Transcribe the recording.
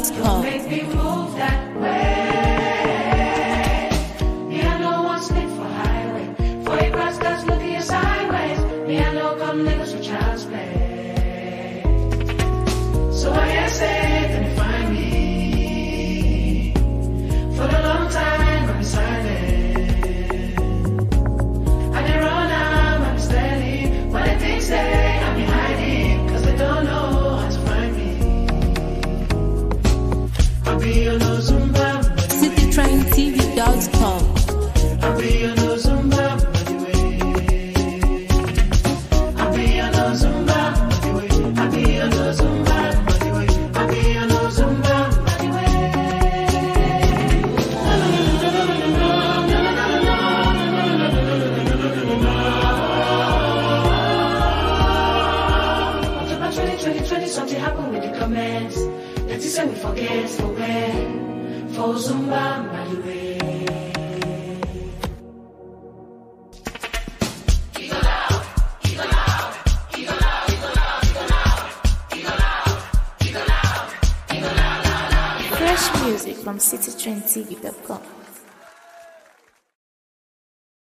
citytrendtv.com. Make me move that way. Me, I know one slip for highway. For your grass, guys look at you sideways. Me, I know come niggas for child's play. So I ain't say, can you find me? For a long time, I'm silent. I didn't run out, I'm steady. What they think say, I'm behind it. Cause they don't know how to find me. I'll be on no Zumba. citytrendtv.com. I'll be on no Zumba. I'll be on no Zumba. I'll be on no Zumba. I'll be on no Zumba. October 2020, something happened with the comments. That is when we forget for where. For Zumba, by the way. Fresh music from citytrendtv.com.